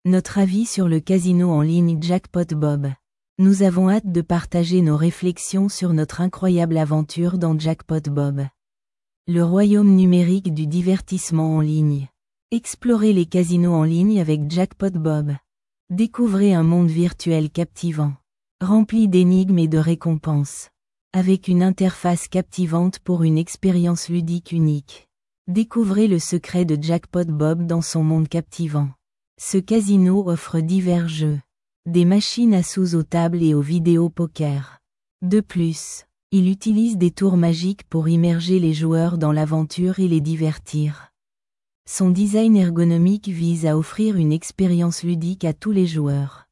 Notre avis sur le casino en ligne Jackpot Bob. Nous avons hâte de partager nos réflexions sur notre incroyable aventure dans Jackpot Bob. Le royaume numérique du divertissement en ligne. Explorez les casinos en ligne avec Jackpot Bob. Découvrez un monde virtuel captivant, rempli d'énigmes et de récompenses, avec une interface captivante pour une expérience ludique unique. Découvrez le secret de Jackpot Bob dans son monde captivant. Ce casino offre divers jeux, des machines à sous aux tables et aux vidéos poker. De plus, il utilise des tours magiques pour immerger les joueurs dans l'aventure et les divertir. Son design ergonomique vise à offrir une expérience ludique à tous les joueurs.